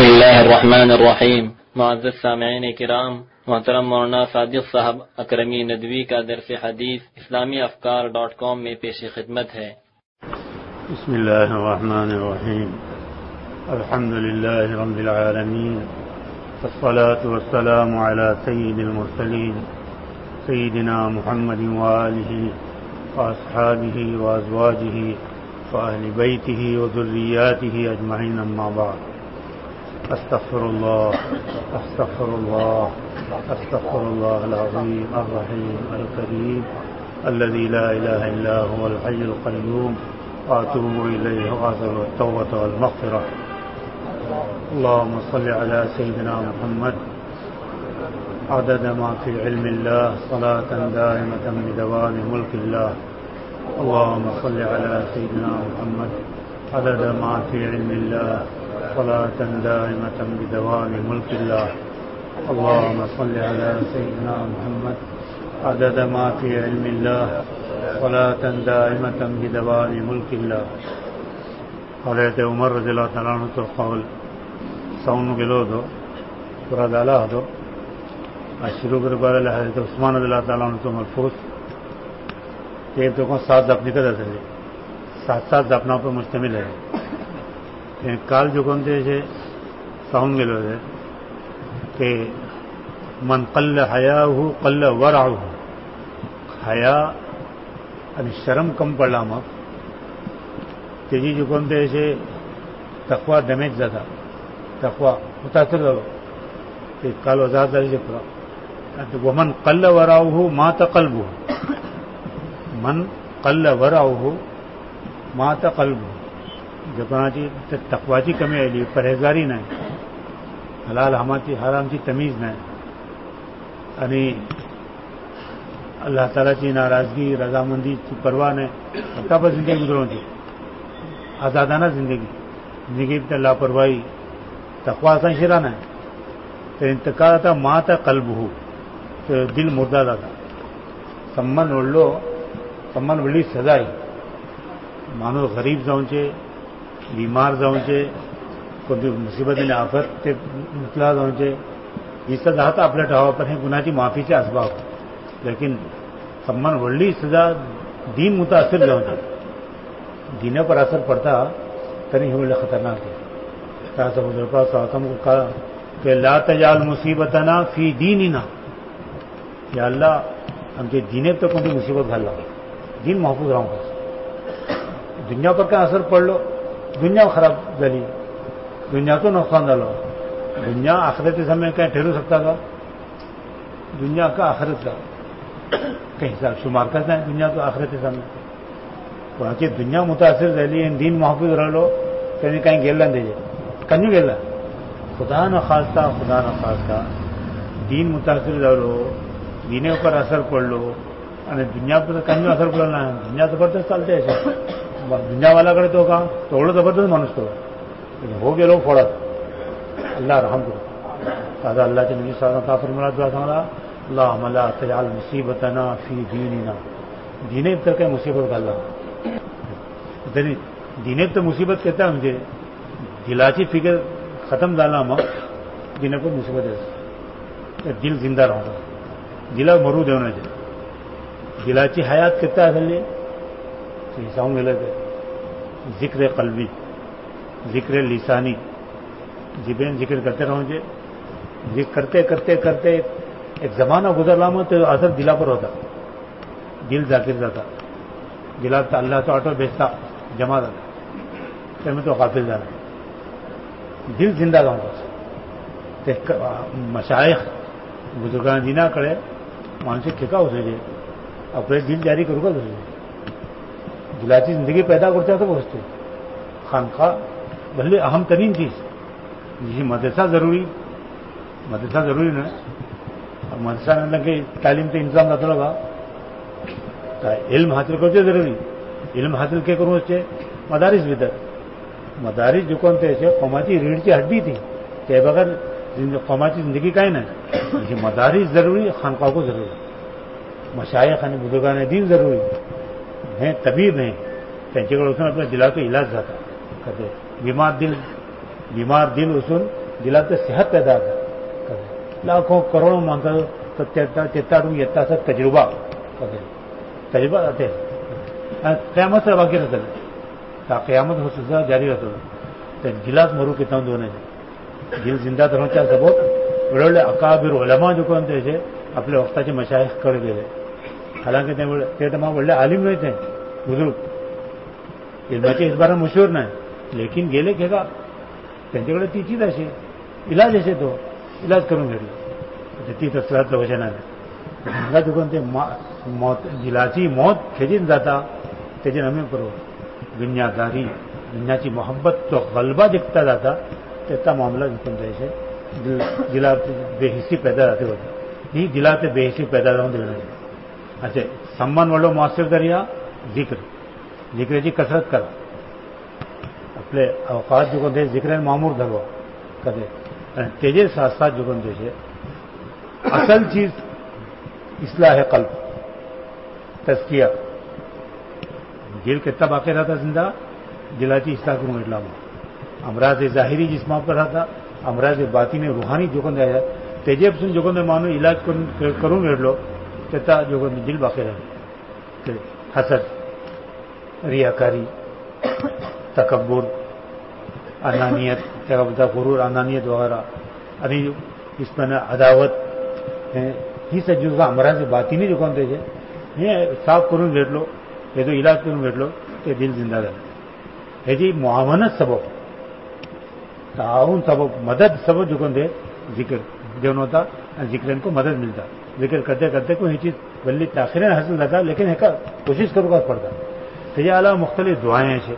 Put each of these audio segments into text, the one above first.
بسم اللہ الرحمن الرحیم. معزز سامعین کرام، محترم مولانا صادق صاحب اکرمی ندوی کا درس حدیث اسلامی افکار.com میں پیش خدمت ہے. بسم اللہ الرحمن الرحیم. الحمد للہ رب العالمین، والصلاة والسلام علی سید المرسلین سیدنا محمد وآلہ واصحابہ وازواجہ واہل بیتہ وذریاتہ اجمعین، اما بعد. استغفر اللہ العظیم الرحیم الکریم الذی لا الہ الا هو الحی القیوم واتوب الیہ واسأل التوبة والمغفرة. اللهم صل علی سیدنا محمد عدد ما فی علم اللہ صلاة دائمة بدوام ملک اللہ. اللهم صل علی سیدنا محمد عدد ما فی علم اللہ صلاة دائمة بدوام ملک اللہ. اللهم صل على سيدنا محمد عدد ما في علم الله صلاة دائمة بدوام ملک اللہ. حضرت عمر رضی اللہ تعالیٰ عنہ تو قول سون گلو دو پورا دالا دو شروع کر بار حضرت عثمان رضی اللہ تعالیٰ عنہ تو محفوظ کہ تو کو سات دفنی کا دس ہے، سات دفنوں پر مشتمل ہے. کال جو کون سے ساؤن گلو ہے کہ من قل حیاہ قل ورعہ، حیا یعنی شرم کم پڑا ماں تیجی جو کون سے تقوی ڈیمیج زیادہ تقوی متاثر کرو کہ کال وضاحت داری سے پورا. ومن قل ورعہ مات قلبہ، من قل ورعہ مات قلبہ. جپناچی تقواچی کمی علی پرہیزگاری نہ حلال حرام کی تمیز نہ یعنی اللہ تعالیٰ کی ناراضگی رضامندی کی پرواہ نہ پر زندگی گزروں کی آزادانہ زندگی پہ لاپرواہی تقوا کا شرانہ ہے. تو انتقال تھا ماں تھا قلب ہو تو دل مردہ تھا سمن اڑلو سمن بڑی سزائی مانو غریب جاؤں چے بیمار جاؤں چے کوئی مصیبت نے آفت مطلع جاؤں چے یہ سزا تھا اپنے ٹھاوا پر ہیں گناہ کی معافی سے اسباب، لیکن سمن وڑلی سزا دین متاثر جاؤں چے دین پر اثر پڑتا تری ہمیں خطرناک ہے. صاحب حضرت صاحب کو کہا کہ لا تجعل مصیبتنا فی دیننا، یا اللہ ہم کے دینے تو کوئی مصیبت گھر لاؤ، دین محفوظ رہوں گا. دنیا پر کا اثر پڑ لو، دنیا خراب دلی، دنیا تو نقصان ڈالو. دنیا آخرت کے سمے کہیں ٹھہر سکتا تھا، دنیا کا آخرت کا کہیں حساب شمار کرتا ہے. دنیا تو آخرت کے سمے وہاں کی دنیا متاثر دلی دین محفوظ رہ لو کہیں کہیں گیلا دے جائے کنی گیلا خدا نہ خواستہ دین متاثر رہ لو، دینے پر اثر پڑ لو. دنیا پر کنی اثر پڑنا ہے، دنیا زبردست چلتے ایسے دنیا والا کرے تو کہاں تو زبردست منش تو ہو گئے لوگ فوڑت اللہ رحم کرو. دادا اللہ کے نبی صلی اللہ علیہ وسلم دعا سمجھا اللہم لا تجعل مصیبتنا فی دیننا، دینے تک ہے مصیبت کا اللہ دینے تو مصیبت کہتا ہے مجھے دلاچی فکر ختم ڈالنا ماں دینے کو مصیبت ہے. دل زندہ رہوں گا، دلا مرود ہونا چاہیے. دلاچی حیات کہتا ہے اصل حساؤں ملے تھے ذکر قلبی ذکر لسانی جبین ذکر کرتے رہو جے ذکر کرتے کرتے کرتے ایک زمانہ گزر رہا ہوں تو اثر دلا پر ہوتا، دل ذاکر جاتا، دلا تو اللہ تو آٹو بیچتا جمع رہتا پھر میں تو غافل جانا دل زندہ رہوں گا. مشائخ بزرگان دینا کرے مانسک ٹھیکا ہو سکے اپنے دل جاری کرو گا دلاچی زندگی پیدا کرتا تو پہنچتے خانقاہ بھلے اہم ترین چیز جی مدرسہ ضروری نا. اور مدرسہ نہ لگے تعلیم تو انتظام نہ لگا علم حاصل کرتے ضروری علم حاصل کے کروں اس سے مدارس بھیتر مدارس جو کون تھے قوماتی ریڑھ کی ہڈی تھی کہ بغیر قوماتی زندگی کا ہی نا یہ مدارس ضروری، خانقاہ کو ضروری، مشائخ بزرگان دین ضروری ہیں. طبیب نہیں تینچے اپنے دلا تو علاج جاتا کرتے بیمار دل اصول दिलात सेहत पैदा लाखों करोड़ों माणसं तेत्ताडून येता असं तजुर्बा जाते कयामत बाकी राहतले कयामत हो सुद्धा जारी राहतो ते गिलास मरू कितना दोन गिल जिंदा धरण्याच्या सबब वेळोवेळी अकाबीर उलमा जो कोण त्याचे आपल्या वक्ताचे मशायख कडे गेले हालांकि ते तमाम व्हडले आलिम नाही ते बुजुर्ग इल्माचे इस्बारा मशहूर नाही लेकिन गेले के का त्यांच्याकडे ती चीज अशी इलाज असे तो इलाज करून घेतला ती तसलातलं वचनाने चुकून ते दिलाची मौत खेचीन जाता तेजे नमे करो दुनियादारी दुनियाची मोहब्बत तो गलबा दिखता जाता त्याचा मामला चुकून जायचे दिला बेहिसी पैदा जाते होते ही दिला ते बेहिसी पैदा जाऊन देणार असे सम्मान वालो मुआसर दरिया जिक्रेची कसरत करा आपले अवकाश जो कोणते जिक्रेन मामूर धरवा कधे आणि तेजे साथ साथ जो कोणते असल चीज इस्लाह कल्ब तस्किया दिल कितना बाकी रहता जिंदा दिलाची इस्लाह करून घेतला अमराज जाहिरी जिस्मा पर राहता अमराज बातीने रूहानी जो कोण आहे तेजेपासून जो कोण माणूस इलाज करून घेतलो त्याचा जो कोण दिल बाकी राहतो हसद रियाकारी तकब्बुर अनानियत त्याबद्दल गुरूर अनानियत वगैरह आणि इसमें अदावत ही सज्जुगा अमराज बातीने जो कोण त्याचे हे साफ करून घेतलो हे जो इलाज करून घेतलो ते दिल जिंदा झालं ह्याची मुआवनत सबब ताउन सबब मदद सबब जो कोण दे जिक्र देवन होता और जिक्र को मदद मिलता जिक्र करते करते कोई चीज बल्ली ताखिर हासिल जाता लेकिन एक कोशिश करूँगा पड़ता त्याचे अलावा मुख्तलिफ दुआएं असे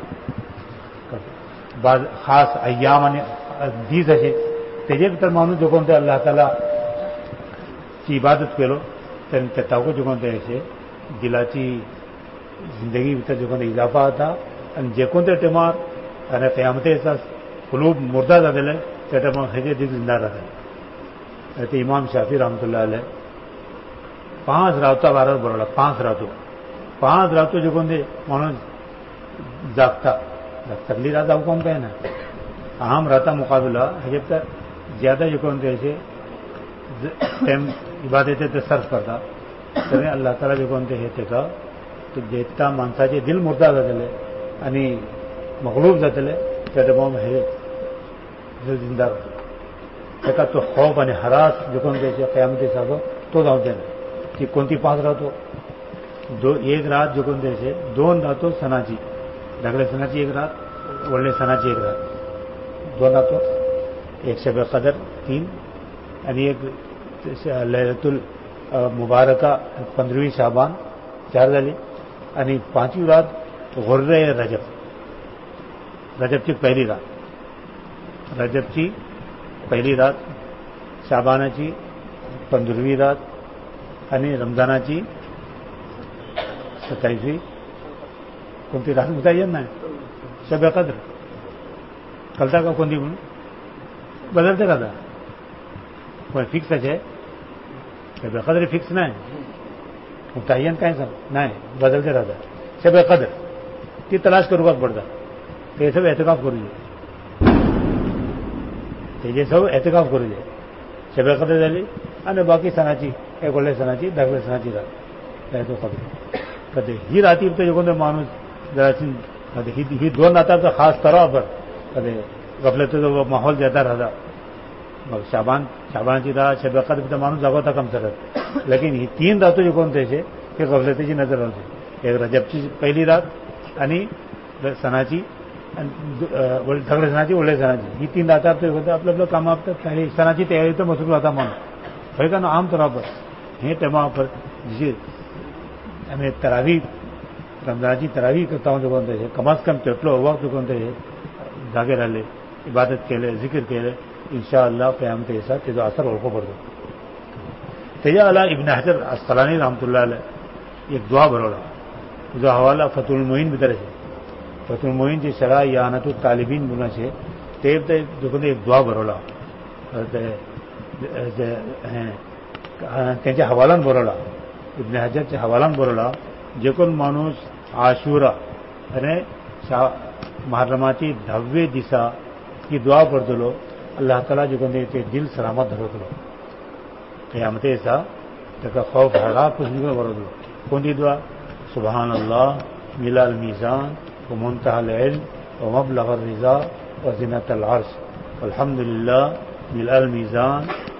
बाद खास अय्याम आणि दीज असे तेजे भितर माणूस जो कोणते अल्लाह ताला ची इबादत केलो त्या ताको जो कोणते असे दिलाची जिंदगी भितर जो कोणते इजाफा होता आणि जे कोणत्या टेमार आणि क़यामतेचा कुलूब मुर्दा जातले त्या टेमार हेजे दिल जिंदा राहतले ते इमाम शाफी रहमतुल्लाह अलैह 5 रावता बारात बरोला 5 रावतो जो कोणते माणूस जागता तगली रात हुकम का है ना अहम रहता मुकाबला है जब तक ज्यादा जो कोणते ऐसे टाइम इबादत ते सर्फ करता तरी अल्लाह ताला जो कोणते हे त्याचा तो जेता माणसाचे दिल मुर्दा जातले आणि मगलूब जातले त्या टायमार हे दिल जिंदा त्याका तो खौफ आणि हरास जो कोणते क़यामतीचा तो जाऊ दे ती कोणती 5 राहतो एक रात जो कोणते असे 2 राहतो सणाची ढगले सणाची एक रात वडले सणाची एक रात 2 राहतो एक शब कदर 3 आणि एक लैलतुल मुबारका 15वीं शाबान 4 झाली आणि 5वी रात गुर्रे रजबची पहिली रात शाबानाची 15वी रात आणि रमजानाची 27वी कोणती रात होता येत नाही शब कद्र कलता का कोणती म्हणून बदलते राहता पण फिक्सच आहे शब कद्र फिक्स नाही मुतय्यन काय सांग नाही बदलते राहता शब कद्र ती तलाश करूच पडता ते सब एहतिकाफ करू तेजे सब एहतिकाफ करू दे शब कद्र झाली आणि बाकी सणाची एक वडले सणाची धाकले सणाची रात तो कद्र कधी ही राती तो कोणते माणूस जराशी ही 2 राताचा खास तराव पर कधी गफलतेचा जो माहोल देता राहता मग शाबानची रात शब कद्र माणूस जागवता कम करत लेकिन ही 3 रातो जे कोणते हे गफलतेची नजर राहते एक रजबची पहिली रात आणि सणाची ढगले सणाची वडले सणाची ही 3 रातात आपलं आपलं काम काही सणाची तयारी तर मसूल होता माणूस होय का ना आम तौर पर हे टेमा पर जिसे हमें तरावी रमजानाची तरावी करता हूँ जो कोणते कम अज कम तेटलो वक्त जो कोणते जागे राहिले इबादत केले जिक्र केले इंशाअल्लाह क़यामतेचा त्याचा असर ओळखू पडतो त्याच्या अला इब्न हजर अस्कलानी रहमतुल्लाह अलैह एक दुआ भरवला जो हवाला फतुल मोइन भितर आहे फतुल मोइन जे शरा यानतुल तालिबीन म्हणून आहे ते जो कोणते एक दुआ भरवला त्यांच्या हवालान बरोवला इब्न हजरच्या हवालान बरोवला जे कोण माणूस आशुरा आणि मुहर्रमाची 10वे दिसा ही दुआ पडतलो اللہ تعالیٰ جو کہ دل سلامت دھرو کرو قیامت ایسا تک خوف حراب کچھ نہیں برو دو کون دی دعا سبحان اللہ ملا المیزان ومنتهى العلم ومبلغ الرضا وزنة العرش والحمد للہ ملا المیزان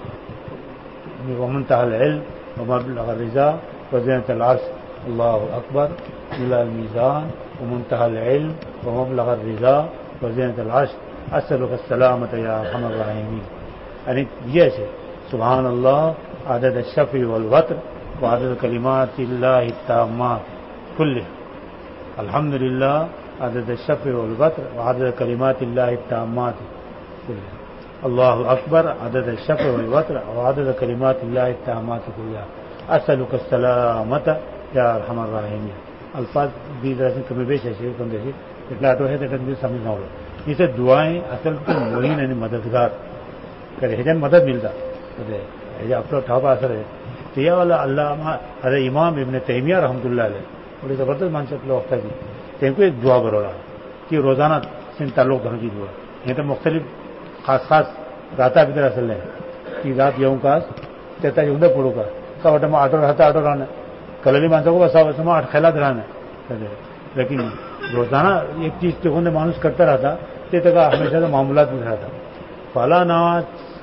ومنتهى العلم ومبلغ الرضا وزنة العرش اللہ اکبر ملا المیزان ومنتهى العلم ومبلغ الرضا وزنة العرش اسألك السلامة یا ارحم الراحمین. یعنی یہ ہے سبحان اللہ عدد الشفع والوتر وعدد کلمات اللہ التامات کلہ. الحمد للہ عدد الشفع والوتر وعدد کلمات اللہ التامات کلہ. اللہ اکبر عدد الشفع والوتر وعدد کلمات اللہ التامات کلہ. اسألك السلامة یا ارحم الراحمین. الفاظ بھی ذرا سے کمی بیش ہے کم دیکھیے اتنا آٹو ہے تو سمجھنا ہوگا. اسے دعائیں اصل تو معین یعنی مددگار کرے ہجن مدد ملتا اپنا ٹھاپا اثر ہے تو یہ والا علامہ ارے امام ابن تیمیہ رحمۃ اللہ علیہ بڑی زبردست مانسک لوگ وقت کی تو ان کو ایک دعا برو رہا کہ روزانہ سے تعلق دھروں کی دعا یہ تو مختلف خاص راتا بھی طرح اصل ہے کہ رات یوں کا تیتا جو پڑوں کا سب اٹھا آٹو رہتا آٹو رہنا کللی مانسا کو سب سما خیالات رہنا لیکن روزانہ ایک چیز تو نے مانوس کرتا رہتا تک ہمیشہ سے معاملات میں رہتا پہلا نماز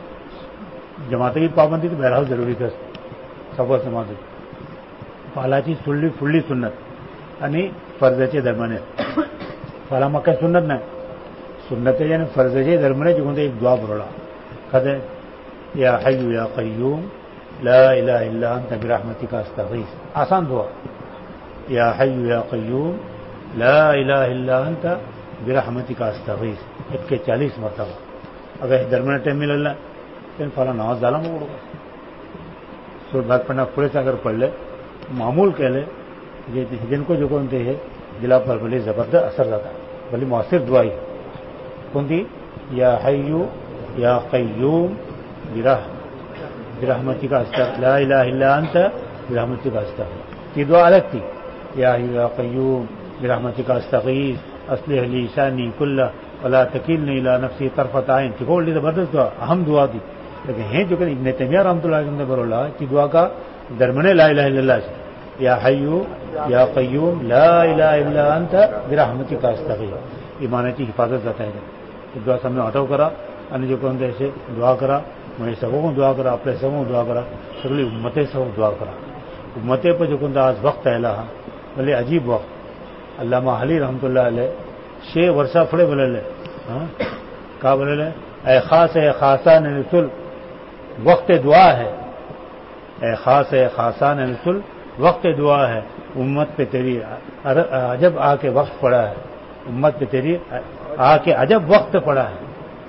جماعت کی پابندی تو بہرحال ضروری تھا سب سماج پہلا چیز فلی سنت یعنی فرض درمنے پہلا مکہ سنت نہ سنت یعنی فرض درمنے جو ایک دعا بروڑا کہتے یا حی یا قیوم لا الہ الا انت برحمتک استغیث. آسان دعا یا حی یا قیوم لا الہ الا انت برحمتک استغیث 40 مرتبہ. اگر درمیان ٹائم میں لے تو فلاں نماز ڈالا میں پڑھوں گا سور بھاگ پڑھنا پورے سے اگر پڑھ لے معمول کہہ لے جن کو جو کونتے ہے دلا پر بھلے زبردست اثر رہتا بھلی مؤثر دعائی کون تھی یا حیو یا قیوم برحمتک استغیث لا الہ الا انت برحمتک استغیث. یہ دعا الگ تھی یا حیو یا قیوم برحمتک استغیث اصلح لی شانی کلہ ولا تکلنی الی نفسی طرفۃ عین کی بول لی زبردست دعا اہم دعا تھی. لیکن ہیں جو کہ ابن تیمیہ رحمۃ اللہ علیہ برولہ کی دعا کا درمنے لا الہ الا اللہ سے یا حیو یا قیوم لا الہ الا انت برحمتک استغیث. ایمان کی حفاظت رہتا ہے دعا سب نے ہٹاؤ کرا ان جو کون ایسے دعا کرا میں سبوں کو دعا کرا اپنے سبوں کو دعا کرا سگلی امتیں سب دعا کرا امتیں پہ جو کون آج وقت ہے اللہ بھلے عجیب وقت. علامہ علی رحمۃ اللہ علیہ 6 ورثہ پھڑے بولے لے کہا بولے لے اے خاصان رسول وقت دعا ہے اے خاصان رسول وقت دعا ہے امت پہ تیری عجب آ کے وقت پڑا ہے امت پہ تیری آ کے عجب وقت پڑا ہے.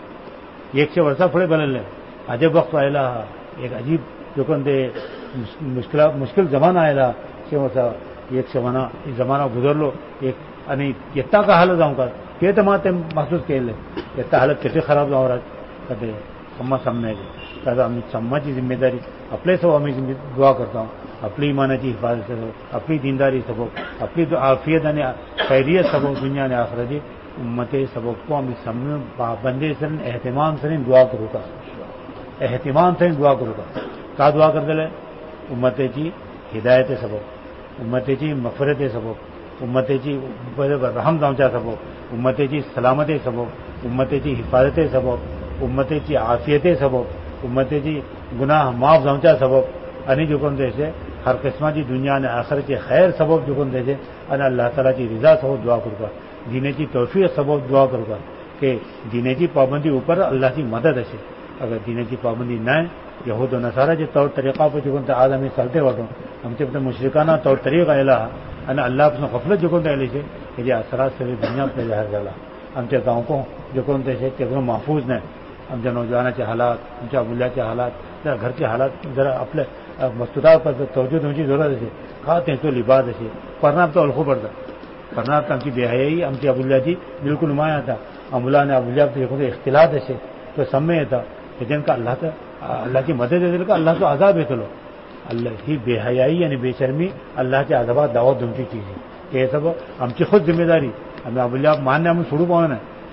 ایک 6 ورثہ پھڑے بولے لے عجب وقت آئے ایک عجیب جو کون دے مشکل زمانہ آئے 6 ورثہ ایک زمانہ گزر لو ایک یعنی اتنا کا حالت جاؤں کا یہ تمام محسوس کر لے اتنا حالت کیسے خراب جاؤں رہا کہتے سما سمنے کہتا ہم سما کی ذمہ داری اپنے سب ہمیں دعا کرتا ہوں اپنی ایمان کی حفاظت سے اپنی دینداری سبو اپنی تو عافیت یعنی خیریت سبو دنیا نے آخرت امت سبق کو ہم سمجھ بندے سے اہتمام سے دعا کروں گا اہتمام سے دعا کروں گا کا دعا کر دلے امت کی ہدایت سبق امت کی مغفرت سبق امت کی رحم دامچا سبق امت کی سلامت سبق امت کی حفاظت سبق امت کی عافیت سبق امت کی گناہ معاف دامچا سبق انی جو کون سے ہر قسم کی دنیا نے آخرت کے خیر سبق جو کون سے ان اللہ تعالیٰ کی رضا سبق دعا کروں گا دینے کی توفیق سبق دعا کروں گا کہ دینے کی پابندی اوپر اللہ کی مدد ہے اگر دینے کی پابندی نہ ہے یہود و نصارہ جو طور طریقہ پہ جو آج ہمیں چلتے وٹوں ہم سے اپنے مشرکانہ طور طریقہ اللہ اپنے غفلت جو کون علی سے کہ یہ اثرات سے دنیا پہ ظاہر ڈالا ہم سے گاؤں کو جو کون سے محفوظ نہ ہم سے نوجوانوں کے حالات ہم سے ابولیہ کے حالات ذرا گھر کے حالات ذرا اپنے مستطاع پر توجہ ہونے کی ضرورت ہے کھاتے ہیں تو لباس ہے پڑھنا تو الخو پڑتا پڑھنا تو ہم کی بے حیائی ہم سے ابولیہ جی بالکل نمایاں تھا امولا نے ابولیہ سے اختلاط ہے تو سب میں یہ تھا کہ جن کا اللہ کی مدد ہے کا اللہ تو عذاب ہے چلو اللہ کی بے حیائی یعنی بے شرمی اللہ کے عذابات دعوت دھمکی چیز ہے کہ یہ سب ہم کی خود ذمہ داری ہمیں ابولیہ ماننے ہمیں چھوڑو پاؤں نا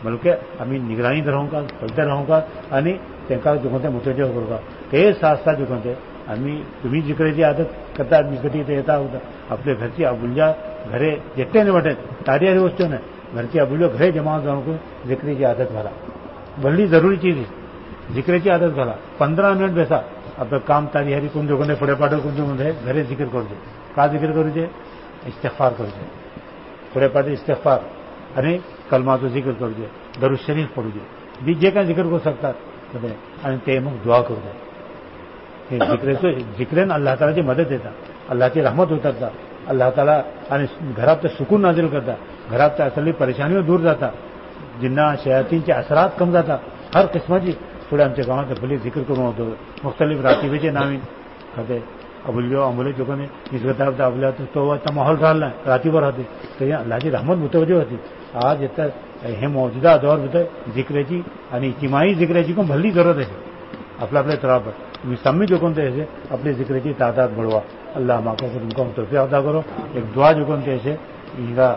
بلکہ ہمیں نگرانی رہوں گا چلتے رہوں گا یعنی تنکا جو کہتے متوجہ ہوگا کے ساتھ ساتھ جو کہتے ہمیں تمہیں ذکر کی عادت کرتا نکٹی دیتا ہوتا اپنے گھر کی ابولیاں گھرے جتنے نہیں بٹے تاریخ وسطوں نے گھر کی ابولیوں گھرے جمع کو ذکر کی عادت والا بڑی ضروری چیز ہے ذکر کی عادت والا 15 منٹ بیسا اب کام تاری ہری کن جو کہتے پڑے پاٹو کن جو ہے گھرے ذکر کر دے کا ذکر کرو جائے استغفار کر دے پڑے پاٹے استغفار ارے کلمہ تو ذکر کر دے درود شریف پڑھ دے دیجیے کا ذکر کر سکتا تیمک دعا کر دے ذکر اللہ تعالیٰ کی مدد دیتا اللہ کی رحمت ہوتا تھا اللہ تعالیٰ گھرات سکون نازل کرتا گھرات اصلی پریشانیوں دور جاتا جنہ شیاطین کے اثرات کم جاتا ہر قسم کی تھوڑے ہم سے کہاں کہ بھلی ذکر کروں تو مختلف راتی بچے نامین کہتے ابولیو امولے جو کہ اس کتاب ابولیہ تو اتنا ماحول ڈالنا ہے راتی پر آتے تو یہ اللہ کی رحمت متوجہ ہوتی آج اتنا موجودہ دور بتائے ذکر کی یعنی اجتماعی ذکر کی کو بھلی ضرورت ہے اپنے اپنے طرح پر سمی جو کون ایسے اپنے ذکر کی تعداد بڑھوا اللہ ماں کو تم کو توفیق عطا کرو ایک دعا جو کون ایسے ان کا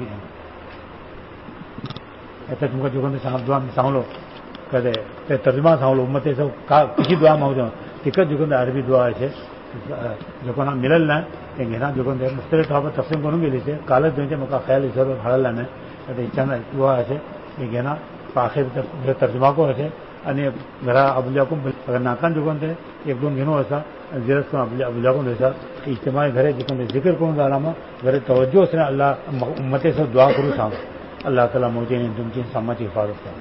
ایسا تم کا جو کون دعا سانو کہتے ترجمہ سانو امت ایسے کسی دعا میں ہو جاؤں ٹکٹ جو کون عربی دعا ایسے جو کون ملل نہ نا جو کون مختلف طور پر تقسیم کروں گی جیسے کالج جو مکا خیال اس بھاڑ لانا کہتے چند دعا ایسے یہ گہنا آخر ترجمہ کو ایسے અને ઘરા અબુલિયા અગર નાકાન જોગન थे एक दो दिनों ऐसा जिरस को अबुलिया को ऐसा इज्तिमा घरे जिक्र करूँ दालामा घरे तवज्जो से अल्लाह उम्मते से दुआ करूँ साहब अल्लाह ताला मुझे तुमकी सम्मत हिफाजत कर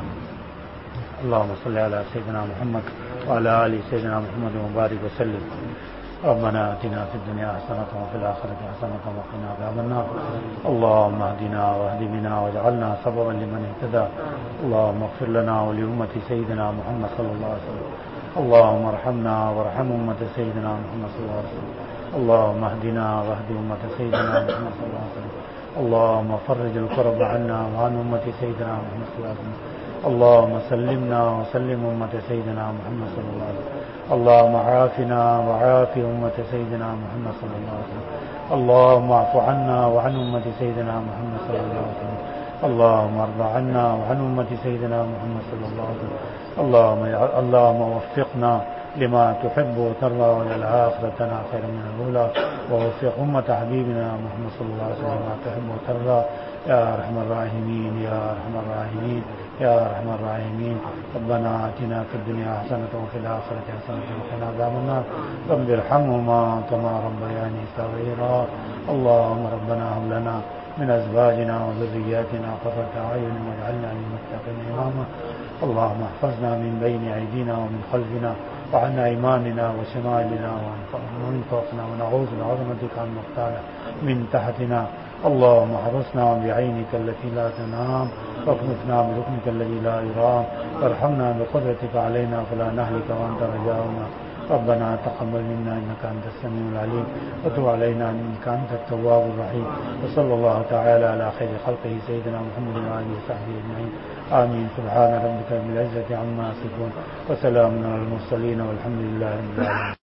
अल्लाहुम्मा सल्ली अला सय्यिदिना मुहम्मद व अला आलि सय्यिदिना मुहम्मद व बारिक व सल्लिम ربنا آتنا في الدنيا حسنة وفي الآخرة حسنة وقنا عذاب النار اللهم اهدنا واهد بنا واجعلنا سببا لمن اهتدى اللهم اغفر لنا ولأمة سيدنا محمد صلى الله عليه وسلم اللهم ارحمنا وارحم أمة سيدنا محمد صلى الله عليه وسلم اللهم اهدنا واهد أمة سيدنا محمد صلى الله عليه وسلم اللهم فرج الكرب عنا وعن أمة سيدنا محمد صلى الله عليه وسلم اللهم سلمنا وسلم أمة سيدنا محمد صلى الله عليه وسلم اللهم عافنا وعاف أمة سيدنا محمد صلى الله عليه وسلم اللهم اعف عنا وعن أمة سيدنا محمد صلى الله عليه وسلم اللهم ارض عنا وعن أمة سيدنا محمد صلى الله عليه وسلم اللهم وفقنا لما تحب وترضى وللآخرة لنا خير من الأولى ووفق أمة حبيبنا محمد صلى الله عليه وسلم لما تحب وترضى يا أرحم الراحمين يا أرحم الراحمين يا أرحم الراحمين ربنا آتنا في الدنيا حسنة وفي الآخرة حسنة وقنا عذاب النار رب ارحمهما كما ربياني صغيرا اللهم ربنا هب لنا من أزواجنا وذرياتنا قرة أعين واجعلنا للمتقين إماما اللهم احفظنا من بين أيدينا ومن خلفنا وعن أيماننا وشمالنا ومن فوقنا ونعوذ بعظمتك أن نغتال من تحتنا اللهم احرسنا بعينك التي لا تنام واكنفنا بركنك الذي لا يرام وارحمنا بقدرتك علينا فلا نهلك وأنت رجاؤنا ربنا تقبل منا إنك أنت السميع العليم وتب علينا إنك أنت التواب الرحيم وصلى الله تعالى على خير خلقه سيدنا محمد وآله وصحبه أجمعين آمين سبحان ربك رب العزة عما يصفون وسلام على المرسلين والحمد لله رب العالمين.